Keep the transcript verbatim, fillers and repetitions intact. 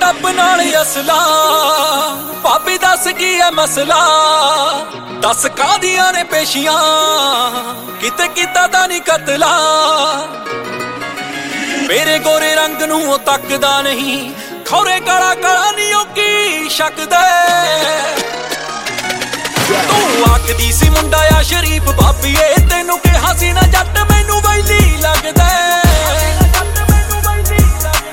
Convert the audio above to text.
टप नाल असला भाभी दस की है मसला दस कादियां ने पेशियां किते किता दा नहीं कतला मेरे गोरे रंग नूं ओ तकदा नहीं खौरे काला काला नहीं ओ की शकदा तू आखदी सी मुंडा आ शरीफ भाभी ए तेनू कहा सी ना जट मैनू वैली लगदा